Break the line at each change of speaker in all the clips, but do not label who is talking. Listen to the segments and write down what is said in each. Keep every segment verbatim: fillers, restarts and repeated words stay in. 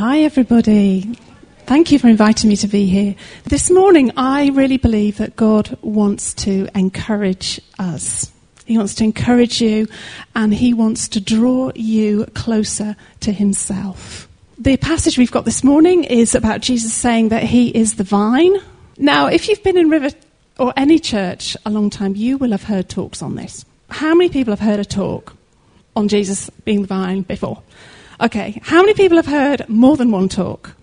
Hi, everybody. Thank you for inviting me to be here. This morning, I really believe that God wants to encourage us. He wants to encourage you, and he wants to draw you closer to himself. The passage we've got this morning is about Jesus saying that he is the vine. Now, if you've been in River or any church a long time, you will have heard talks on this. How many people have heard a talk on Jesus being the vine before? Okay, how many people have heard more than one talk?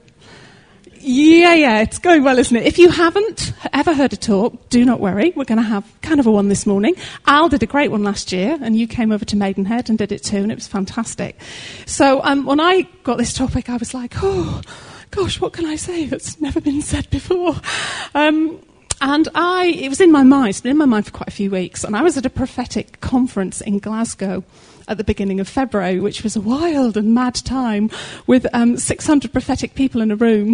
Yeah, yeah, it's going well, isn't it? If you haven't ever heard a talk, do not worry. We're going to have kind of a one this morning. Al did a great one last year, and you came over to Maidenhead and did it too, and it was fantastic. So um, when I got this topic, I was like, oh, gosh, what can I say that's never been said before? Um, and I, it was in my mind, it's been in my mind for quite a few weeks, and I was at a prophetic conference in Glasgow at the beginning of February, which was a wild and mad time with um, six hundred prophetic people in a room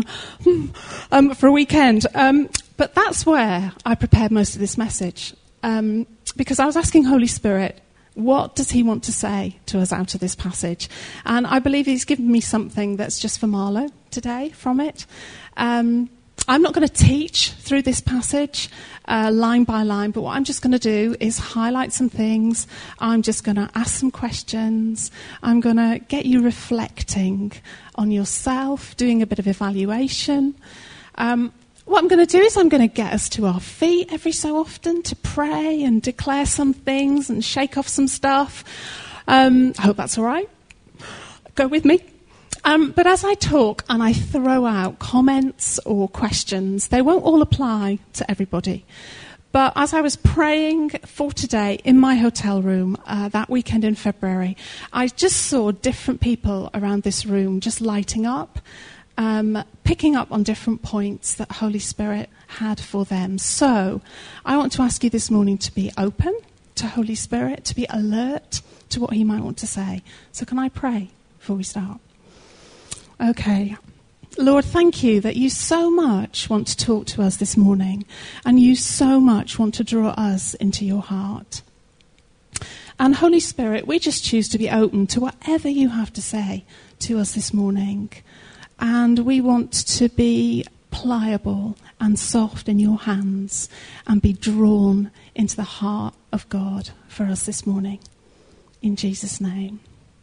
um, for a weekend. Um, but that's where I prepared most of this message, um, because I was asking Holy Spirit, what does he want to say to us out of this passage? And I believe he's given me something that's just for Marlo today from it. Um, I'm not going to teach through this passage uh, line by line, but what I'm just going to do is highlight some things. I'm just going to ask some questions. I'm going to get you reflecting on yourself, doing a bit of evaluation. Um, what I'm going to do is I'm going to get us to our feet every so often to pray and declare some things and shake off some stuff. Um, I hope that's all right. Go with me. Um, but as I talk and I throw out comments or questions, they won't all apply to everybody. But as I was praying for today in my hotel room uh, that weekend in February, I just saw different people around this room just lighting up, um, picking up on different points that Holy Spirit had for them. So I want to ask you this morning to be open to Holy Spirit, to be alert to what he might want to say. So can I pray before we start? Okay. Lord, thank you that you so much want to talk to us this morning, and you so much want to draw us into your heart. And Holy Spirit, we just choose to be open to whatever you have to say to us this morning. And we want to be pliable and soft in your hands and be drawn into the heart of God for us this morning. In Jesus' name.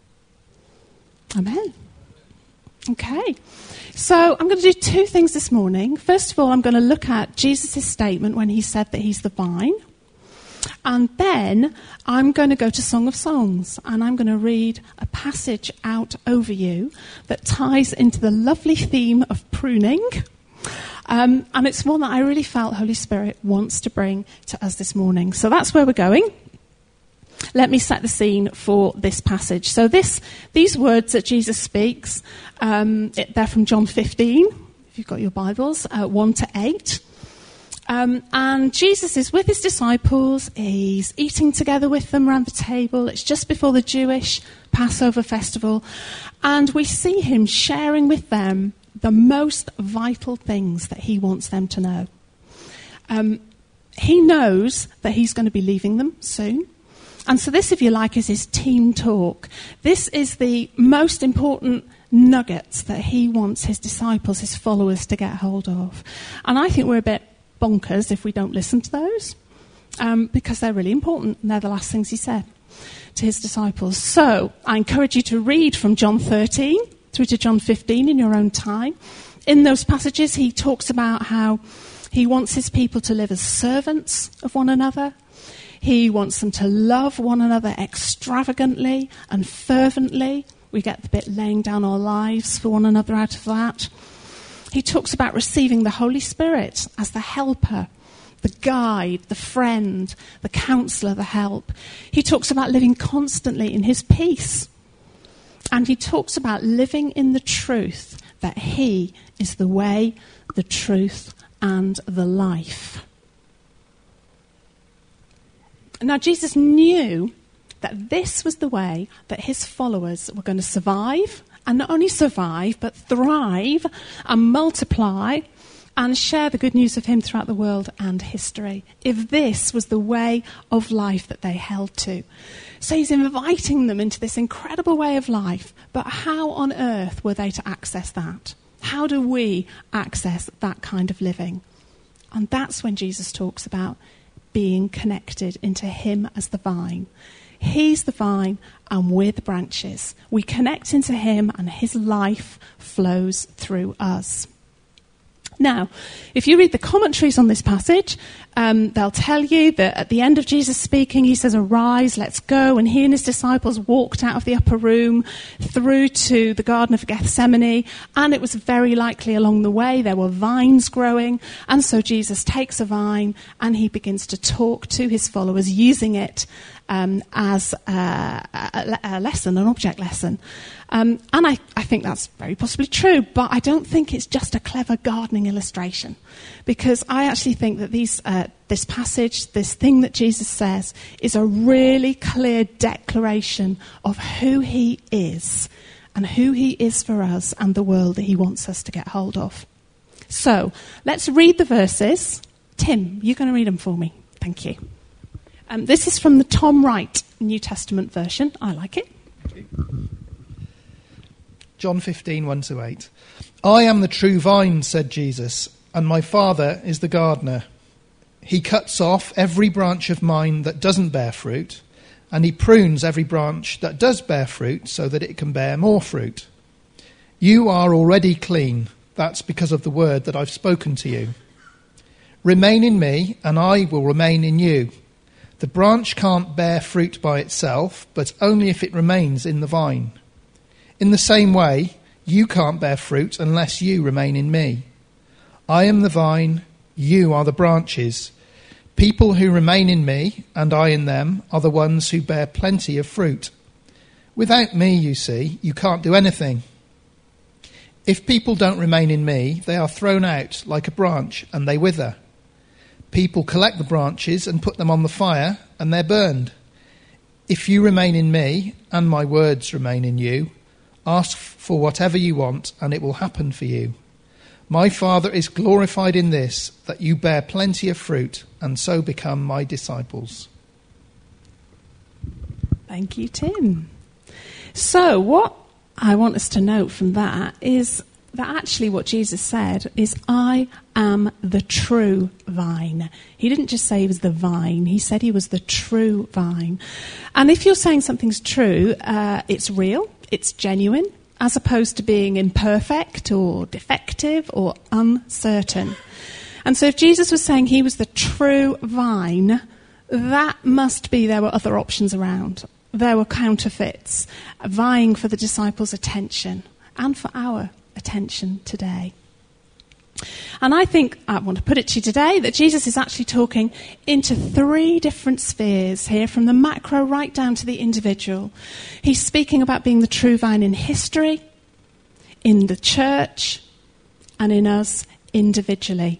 Amen. Okay, so I'm going to do two things this morning. First of all, I'm going to look at Jesus' statement when he said that he's the vine. And then I'm going to go to Song of Songs, and I'm going to read a passage out over you that ties into the lovely theme of pruning. Um, and it's one that I really felt Holy Spirit wants to bring to us this morning. So that's where we're going. Let me set the scene for this passage. So this, these words that Jesus speaks, um, it, they're from John fifteen, if you've got your Bibles, uh, one to eight. Um, and Jesus is with his disciples. He's eating together with them around the table. It's just before the Jewish Passover festival. And we see him sharing with them the most vital things that he wants them to know. Um, he knows that he's going to be leaving them soon. And so this, if you like, is his team talk. This is the most important nuggets that he wants his disciples, his followers, to get hold of. And I think we're a bit bonkers if we don't listen to those, um, because they're really important, and they're the last things he said to his disciples. So I encourage you to read from John thirteen through to John fifteen in your own time. In those passages, he talks about how he wants his people to live as servants of one another. He wants them to love one another extravagantly and fervently. We get the bit laying down our lives for one another out of that. He talks about receiving the Holy Spirit as the helper, the guide, the friend, the counselor, the help. He talks about living constantly in his peace. And he talks about living in the truth that he is the way, the truth, and the life. Now, Jesus knew that this was the way that his followers were going to survive, and not only survive, but thrive and multiply and share the good news of him throughout the world and history, if this was the way of life that they held to. So he's inviting them into this incredible way of life, but how on earth were they to access that? How do we access that kind of living? And that's when Jesus talks about being connected into him as the vine. He's the vine and we're the branches. We connect into him and his life flows through us. Now, if you read the commentaries on this passage, um, they'll tell you that at the end of Jesus speaking, he says, "Arise, let's go." And he and his disciples walked out of the upper room through to the Garden of Gethsemane. And it was very likely along the way there were vines growing. And so Jesus takes a vine and he begins to talk to his followers using it um, as a, a, a lesson, an object lesson. Um, and I, I think that's very possibly true, but I don't think it's just a clever gardening illustration, because I actually think that these, uh, this passage, this thing that Jesus says, is a really clear declaration of who he is and who he is for us and the world that he wants us to get hold of. So let's read the verses. Tim, you're going to read them for me. Thank you. Um, this is from the Tom Wright New Testament version. I like it.
Thank you. John fifteen, one to eight. "I am the true vine," said Jesus, "and my Father is the gardener. He cuts off every branch of mine that doesn't bear fruit, and he prunes every branch that does bear fruit so that it can bear more fruit. You are already clean. That's because of the word that I've spoken to you. Remain in me, and I will remain in you. The branch can't bear fruit by itself, but only if it remains in the vine. In the same way, you can't bear fruit unless you remain in me. I am the vine, you are the branches. People who remain in me, and I in them, are the ones who bear plenty of fruit. Without me, you see, you can't do anything. If people don't remain in me, they are thrown out like a branch, and they wither. People collect the branches and put them on the fire, and they're burned. If you remain in me, and my words remain in you, ask for whatever you want, and it will happen for you. My Father is glorified in this, that you bear plenty of fruit, and so become my disciples."
Thank you, Tim. So what I want us to note from that is that actually what Jesus said is, "I am the true vine." He didn't just say he was the vine, he said he was the true vine. And if you're saying something's true, uh, it's real. It's genuine, as opposed to being imperfect or defective or uncertain. And so if Jesus was saying he was the true vine, that must be there were other options around. There were counterfeits vying for the disciples' attention and for our attention today. And I think, I want to put it to you today, that Jesus is actually talking into three different spheres here, from the macro right down to the individual. He's speaking about being the true vine in history, in the church, and in us individually.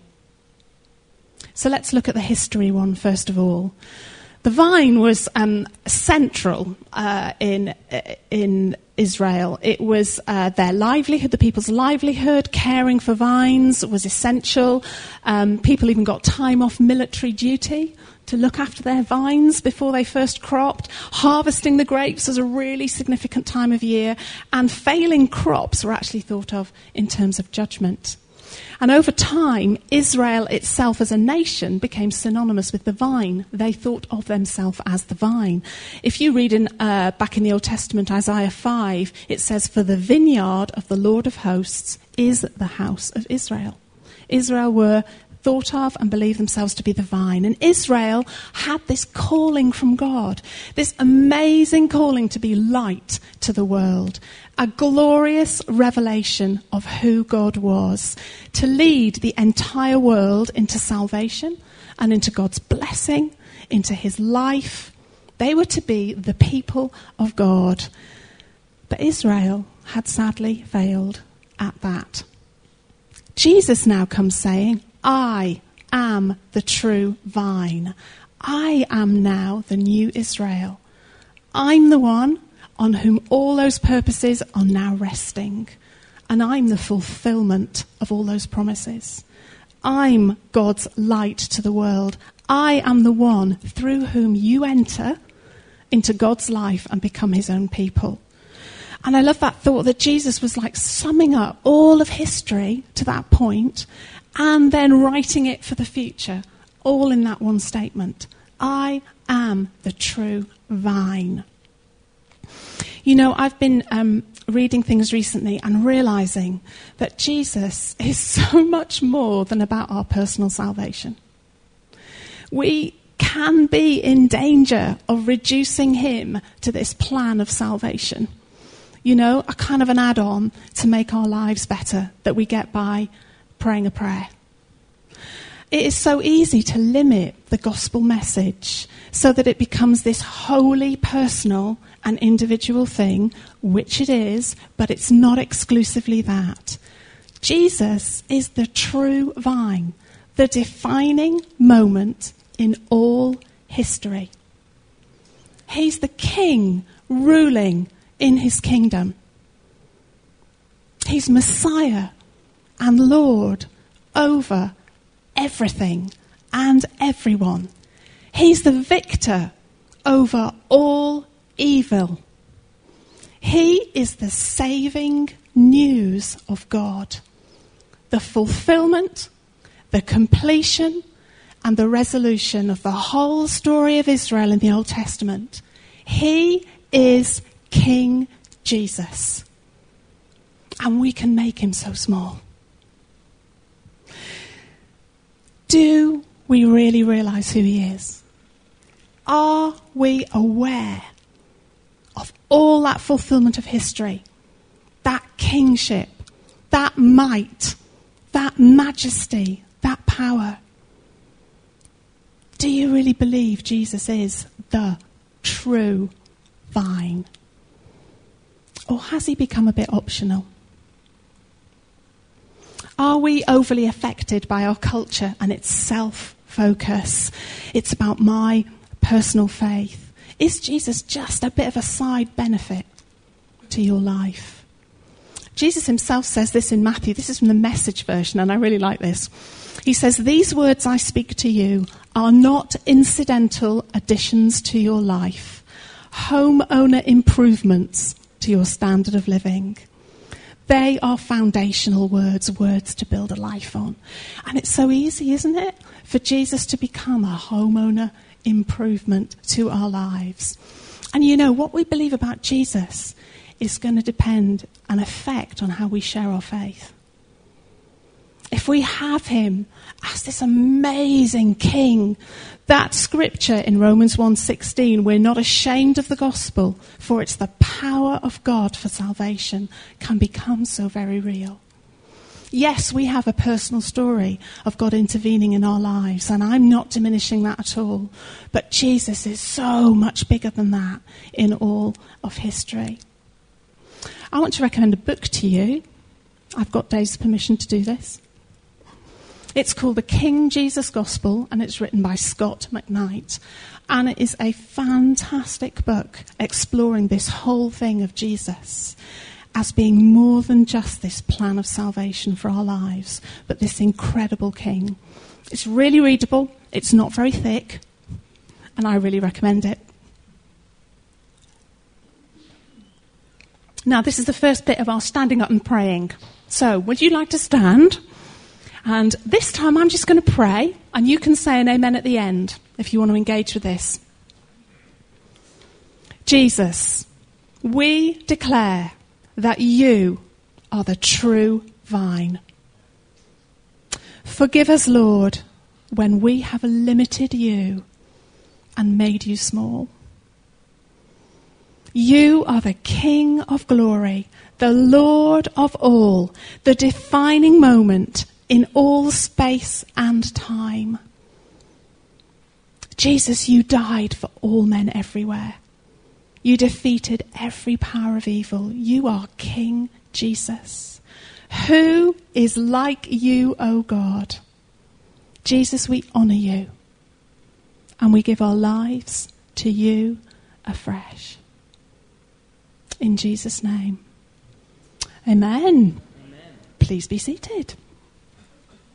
So let's look at the history one first of all. The vine was um, central uh, in in Israel. It was uh, their livelihood, the people's livelihood. Caring for vines was essential. Um, people even got time off military duty to look after their vines before they first cropped. Harvesting the grapes was a really significant time of year, and failing crops were actually thought of in terms of judgment. And over time, Israel itself as a nation became synonymous with the vine. They thought of themselves as the vine. If you read in uh, back in the Old Testament, Isaiah five, it says, "For the vineyard of the Lord of hosts is the house of Israel." Israel were thought of and believed themselves to be the vine. And Israel had this calling from God, this amazing calling to be light to the world, a glorious revelation of who God was, to lead the entire world into salvation and into God's blessing, into his life. They were to be the people of God. But Israel had sadly failed at that. Jesus now comes saying, "I am the true vine. I am now the new Israel. I'm the one on whom all those purposes are now resting. And I'm the fulfillment of all those promises. I'm God's light to the world. I am the one through whom you enter into God's life and become his own people. And I love that thought that Jesus was like summing up all of history to that point and then writing it for the future, all in that one statement. I am the true vine. You know, I've been um, reading things recently and realizing that Jesus is so much more than about our personal salvation. We can be in danger of reducing him to this plan of salvation. You know, a kind of an add-on to make our lives better that we get by praying a prayer. It is so easy to limit the gospel message so that it becomes this wholly personal and individual thing, which it is, but it's not exclusively that. Jesus is the true vine, the defining moment in all history. He's the king ruling in his kingdom. He's Messiah and Lord over everything and everyone. He's the victor over all evil. He is the saving news of God, the fulfillment, the completion, and the resolution of the whole story of Israel in the Old Testament. He is King Jesus. And we can make him so small. Do we really realize who he is? Are we aware of all that fulfillment of history, that kingship, that might, that majesty, that power? Do you really believe Jesus is the true vine? Or has he become a bit optional? Are we overly affected by our culture and its self-focus? It's about my personal faith. Is Jesus just a bit of a side benefit to your life? Jesus himself says this in Matthew. This is from the Message version, and I really like this. He says, "These words I speak to you are not incidental additions to your life, homeowner improvements to your standard of living. They are foundational words, words to build a life on." And it's so easy, isn't it, for Jesus to become a homeowner improvement to our lives. And you know, what we believe about Jesus is going to depend and affect on how we share our faith. If we have him as this amazing king, that scripture in Romans one sixteen, we're not ashamed of the gospel, for it's the power of God for salvation, can become so very real. Yes, we have a personal story of God intervening in our lives, and I'm not diminishing that at all. But Jesus is so much bigger than that in all of history. I want to recommend a book to you. I've got Dave's permission to do this. It's called The King Jesus Gospel, and it's written by Scott McKnight. And it is a fantastic book exploring this whole thing of Jesus as being more than just this plan of salvation for our lives, but this incredible king. It's really readable. It's not very thick, and I really recommend it. Now, this is the first bit of our standing up and praying. So, would you like to stand? And this time I'm just going to pray, and you can say an amen at the end if you want to engage with this. Jesus, we declare that you are the true vine. Forgive us, Lord, when we have limited you and made you small. You are the King of glory, the Lord of all, the defining moment in all space and time. Jesus, you died for all men everywhere. You defeated every power of evil. You are King Jesus. Who is like you, O God? Jesus, we honour you, and we give our lives to you afresh. In Jesus' name. Amen. Amen. Please be seated.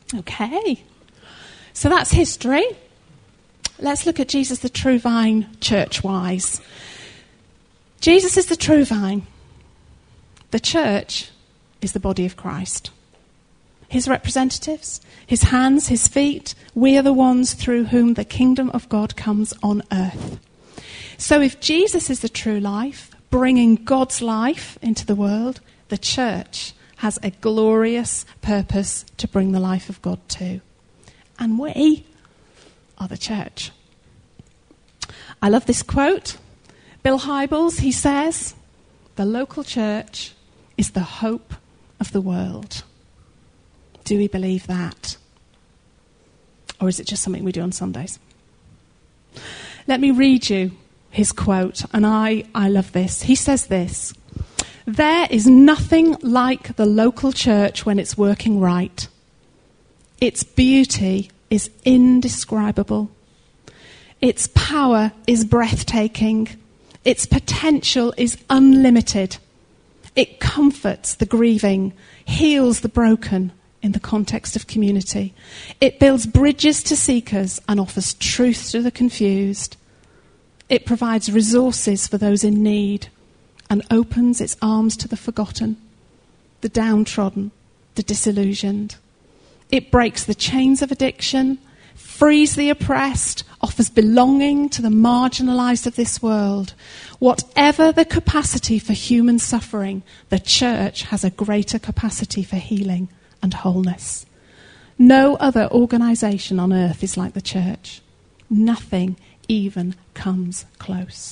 Okay. So that's history. Let's look at Jesus, the true vine, church-wise. Jesus is the true vine. The church is the body of Christ. His representatives, his hands, his feet, we are the ones through whom the kingdom of God comes on earth. So if Jesus is the true life, bringing God's life into the world, the church has a glorious purpose to bring the life of God to. And we are the church. I love this quote. Bill Hybels, he says, the local church is the hope of the world. Do we believe that? Or is it just something we do on Sundays? Let me read you his quote, and I, I love this. He says this: there is nothing like the local church when it's working right. Its beauty is indescribable. Its power is breathtaking. Its potential is unlimited. It comforts the grieving, heals the broken in the context of community. It builds bridges to seekers and offers truth to the confused. It provides resources for those in need and opens its arms to the forgotten, the downtrodden, the disillusioned. It breaks the chains of addiction, frees the oppressed, offers belonging to the marginalised of this world. Whatever the capacity for human suffering, the church has a greater capacity for healing and wholeness. No other organisation on earth is like the church. Nothing even comes close.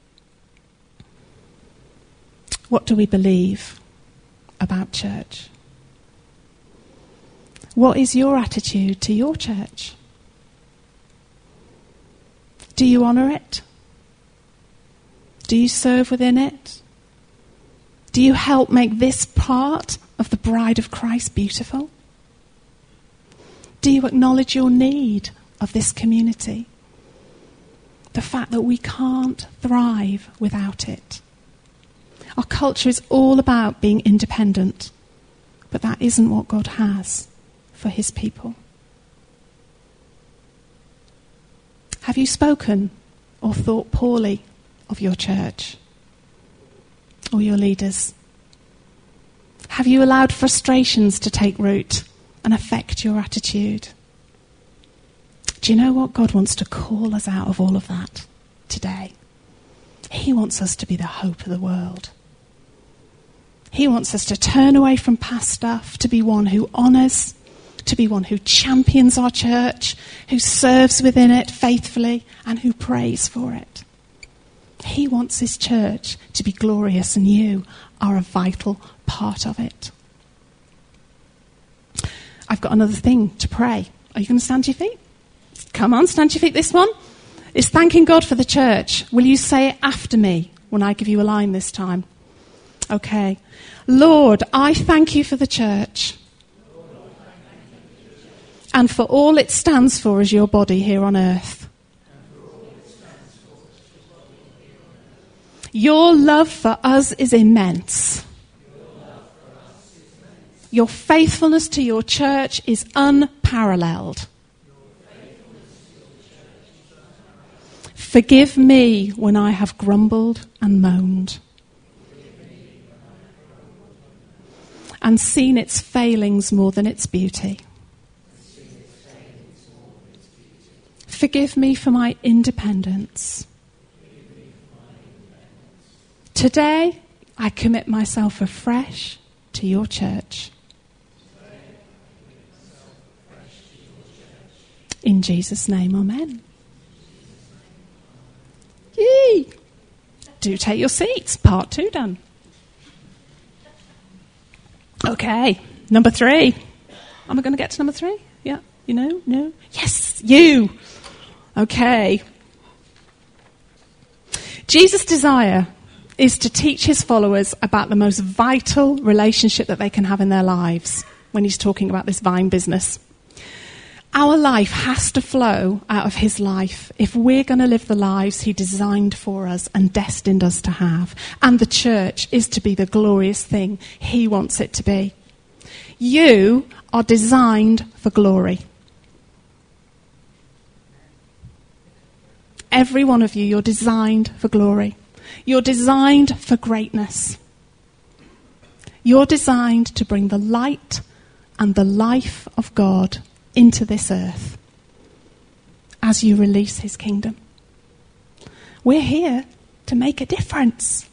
What do we believe about church? What is your attitude to your church? Do you honour it? Do you serve within it? Do you help make this part of the bride of Christ beautiful? Do you acknowledge your need of this community? The fact that we can't thrive without it. Our culture is all about being independent, but that isn't what God has for his people. Have you spoken or thought poorly of your church or your leaders? Have you allowed frustrations to take root and affect your attitude? Do you know what? God wants to call us out of all of that today. He wants us to be the hope of the world. He wants us to turn away from past stuff, to be one who honours, to be one who champions our church, who serves within it faithfully, and who prays for it. He wants his church to be glorious, and you are a vital part of it. I've got another thing to pray. Are you going to stand to your feet? Come on, stand to your feet. This one is thanking God for the church. Will you say it after me when I give you a line this time? Okay. Lord, I thank you for the church and for all it stands for as your body here on earth. Your love for us is immense. Your faithfulness to your church is unparalleled. Forgive me when I have grumbled and moaned and seen its failings more than its beauty. Forgive me for my independence. Today, I commit myself afresh to your church. In Jesus' name, amen. Yay! Do take your seats. Part two done. Okay, number three. Am I going to get to number three? Yeah, you know? No? Yes, you! Okay. Jesus' desire is to teach his followers about the most vital relationship that they can have in their lives when he's talking about this vine business. Our life has to flow out of his life if we're going to live the lives he designed for us and destined us to have. And the church is to be the glorious thing he wants it to be. You are designed for glory. Every one of you, you're designed for glory. You're designed for greatness. You're designed to bring the light and the life of God into this earth as you release his kingdom. We're here to make a difference.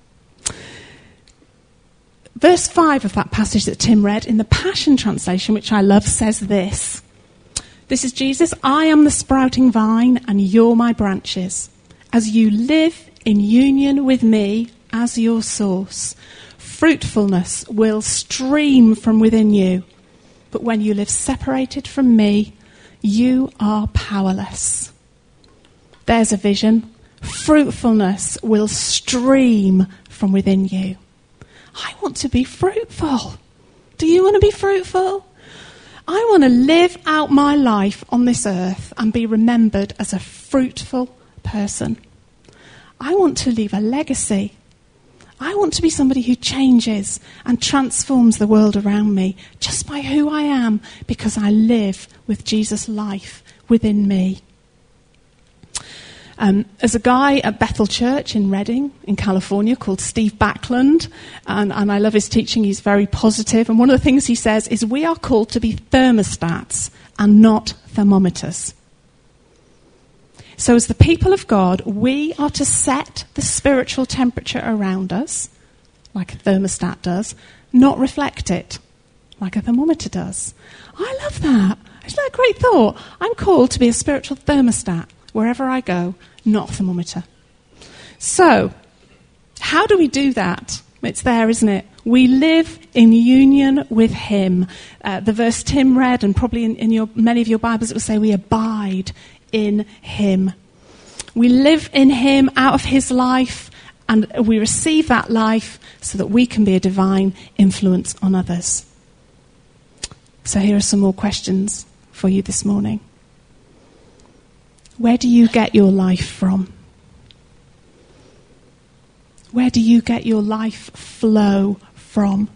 Verse five of that passage that Tim read in the Passion Translation, which I love, says this. This is Jesus. I am the sprouting vine and you're my branches. As you live in union with me as your source, fruitfulness will stream from within you. But when you live separated from me, you are powerless. There's a vision. Fruitfulness will stream from within you. I want to be fruitful. Do you want to be fruitful? I want to live out my life on this earth and be remembered as a fruitful person. I want to leave a legacy. I want to be somebody who changes and transforms the world around me just by who I am, because I live with Jesus' life within me. Um, there's a guy at Bethel Church in Redding, in California, called Steve Backlund, and, and I love his teaching. He's very positive, and one of the things he says is we are called to be thermostats and not thermometers. So as the people of God, we are to set the spiritual temperature around us, like a thermostat does, not reflect it, like a thermometer does. I love that. Isn't that a great thought? I'm called to be a spiritual thermostat wherever I go, not a thermometer. So, how do we do that? It's there, isn't it? We live in union with him. Uh, the verse Tim read, and probably in, in your many of your Bibles, it will say we abide in him. We live in him, out of his life, and we receive that life so that we can be a divine influence on others. So here are some more questions for you this morning. Where do you get your life from? Where do you get your life flow from?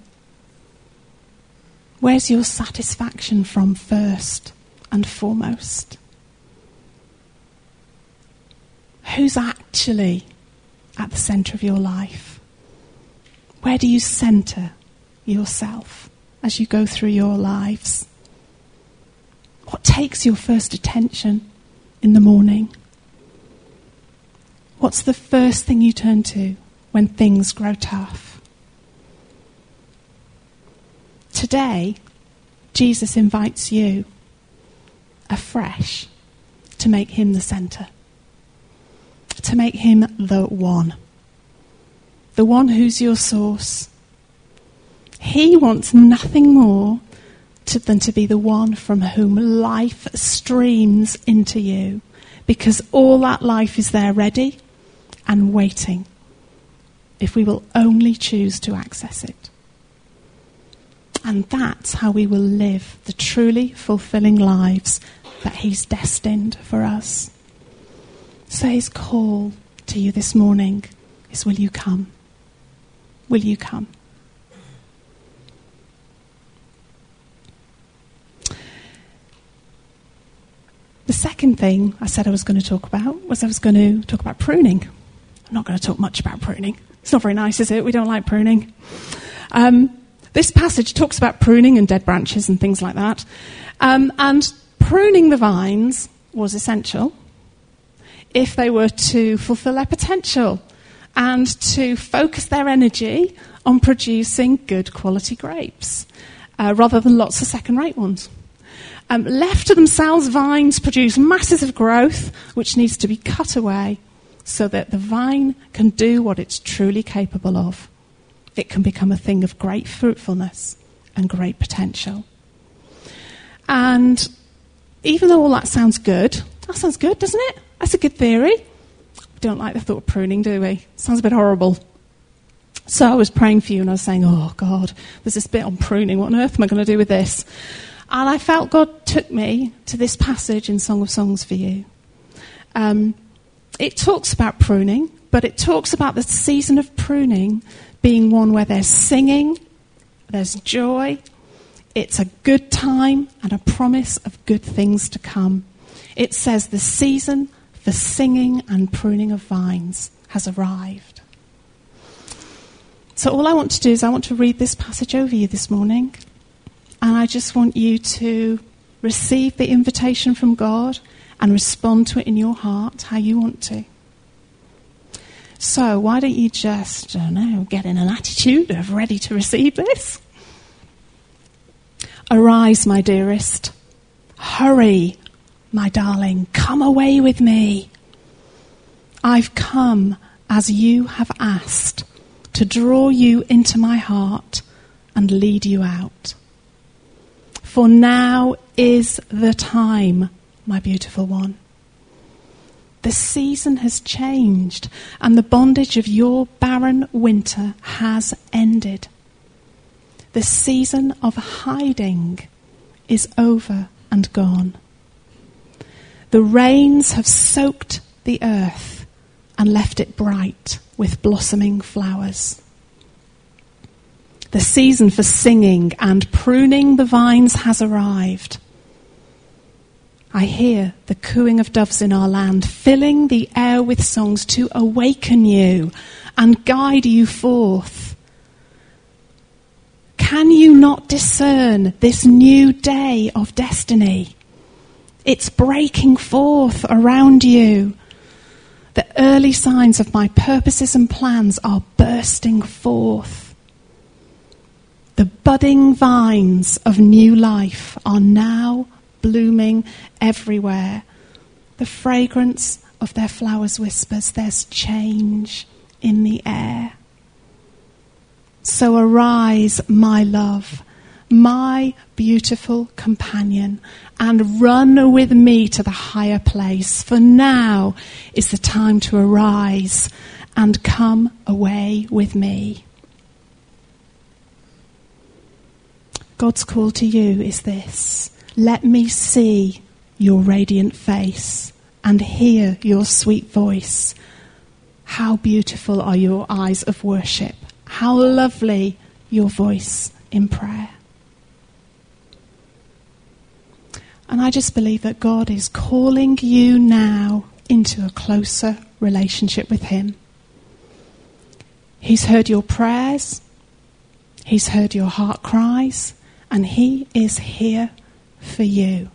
Where's your satisfaction from first and foremost? Who's actually at the centre of your life? Where do you centre yourself as you go through your lives? What takes your first attention in the morning? What's the first thing you turn to when things grow tough? Today, Jesus invites you afresh to make him the centre, to make him the one, the one who's your source. He wants nothing more to, than to be the one from whom life streams into you, because all that life is there ready and waiting if we will only choose to access it. And that's how we will live the truly fulfilling lives that he's destined for us. So his call to you this morning is, will you come? Will you come? The second thing I said I was going to talk about was I was going to talk about pruning. I'm not going to talk much about pruning. It's not very nice, is it? We don't like pruning. Um, this passage talks about pruning and dead branches and things like that. Um, and pruning the vines was essential if they were to fulfill their potential and to focus their energy on producing good quality grapes, uh, rather than lots of second-rate ones. Um, left to themselves, vines produce masses of growth, which needs to be cut away so that the vine can do what it's truly capable of. It can become a thing of great fruitfulness and great potential. And even though all that sounds good, that sounds good, doesn't it? That's a good theory. We don't like the thought of pruning, do we? Sounds a bit horrible. So I was praying for you and I was saying, oh God, there's this bit on pruning. What on earth am I going to do with this? And I felt God took me to this passage in Song of Songs for you. Um, it talks about pruning, but it talks about the season of pruning being one where there's singing, there's joy, It's a good time and a promise of good things to come. It says the season for singing and pruning of vines has arrived. So all I want to do is I want to read this passage over you this morning. And I just want you to receive the invitation from God and respond to it in your heart how you want to. So why don't you just, I don't know, get in an attitude of ready to receive this? Arise, my dearest. Hurry, my darling. Come away with me. I've come as you have asked to draw you into my heart and lead you out. For now is the time, my beautiful one. The season has changed and the bondage of your barren winter has ended. The season of hiding is over and gone. The rains have soaked the earth and left it bright with blossoming flowers. The season for singing and pruning the vines has arrived. I hear the cooing of doves in our land, filling the air with songs to awaken you and guide you forth. Can you not discern this new day of destiny? It's breaking forth around you. The early signs of my purposes and plans are bursting forth. The budding vines of new life are now blooming everywhere. The fragrance of their flowers whispers there's change in the air. So arise, my love, my beautiful companion, and run with me to the higher place. For now is the time to arise and come away with me. God's call to you is this: let me see your radiant face and hear your sweet voice. How beautiful are your eyes of worship. How lovely your voice in prayer. And I just believe that God is calling you now into a closer relationship with him. He's heard your prayers. He's heard your heart cries. And he is here for you.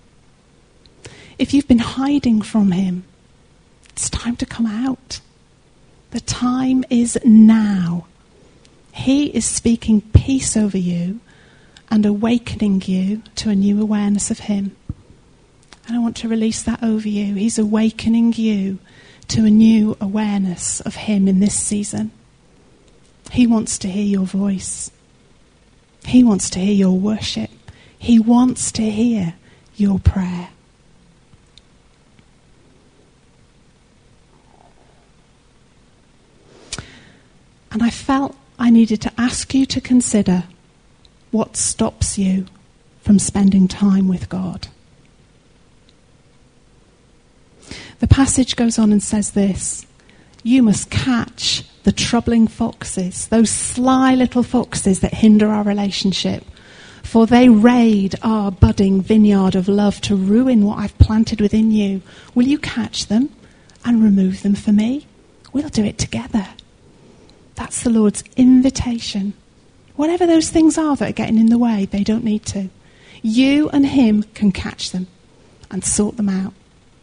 If you've been hiding from him, it's time to come out. The time is now. He is speaking peace over you and awakening you to a new awareness of him. And I want to release that over you. He's awakening you to a new awareness of him in this season. He wants to hear your voice. He wants to hear your worship. He wants to hear your prayer. And I felt I needed to ask you to consider what stops you from spending time with God. The passage goes on and says this: you must catch the troubling foxes, those sly little foxes that hinder our relationship, for they raid our budding vineyard of love to ruin what I've planted within you. Will you catch them and remove them for me? We'll do it together. That's the Lord's invitation. Whatever those things are that are getting in the way, they don't need to. You and him can catch them and sort them out.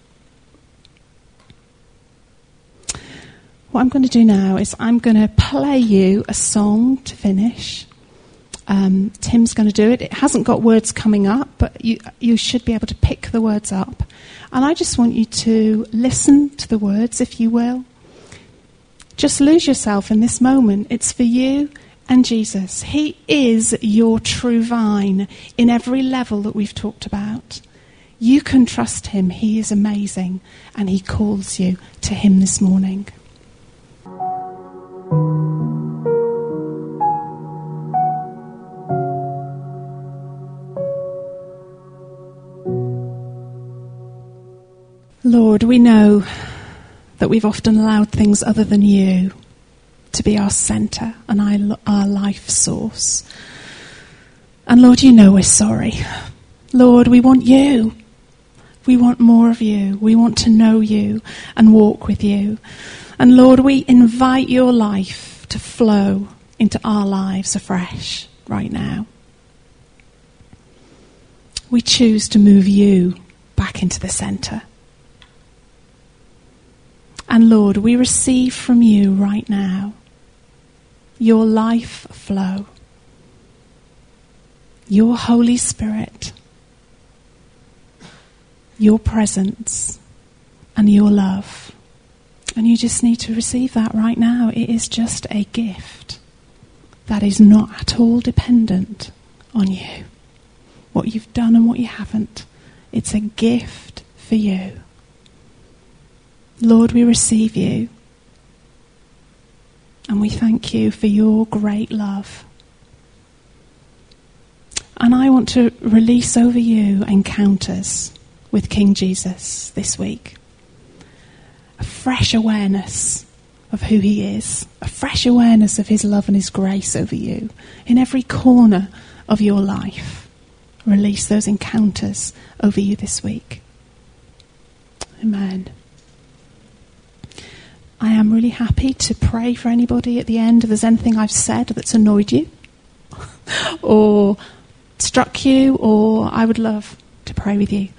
What I'm going to do now is I'm going to play you a song to finish. Um, Tim's going to do it. It hasn't got words coming up, but you you should be able to pick the words up. And I just want you to listen to the words, if you will. Just lose yourself in this moment. It's for you and Jesus. He is your true vine in every level that we've talked about. You can trust him. He is amazing. And he calls you to him this morning. Lord, we know that we've often allowed things other than you to be our centre and our life source. And Lord, you know we're sorry. Lord, we want you. We want more of you. We want to know you and walk with you. And Lord, we invite your life to flow into our lives afresh right now. We choose to move you back into the centre. And Lord, we receive from you right now your life flow, your Holy Spirit, your presence and your love. And you just need to receive that right now. It is just a gift that is not at all dependent on you, what you've done and what you haven't. It's a gift for you. Lord, we receive you. And we thank you for your great love. And I want to release over you encounters with King Jesus this week. A fresh awareness of who he is. A fresh awareness of his love and his grace over you in every corner of your life. Release those encounters over you this week. Amen. I am really happy to pray for anybody at the end if there's anything I've said that's annoyed you or struck you, or I would love to pray with you.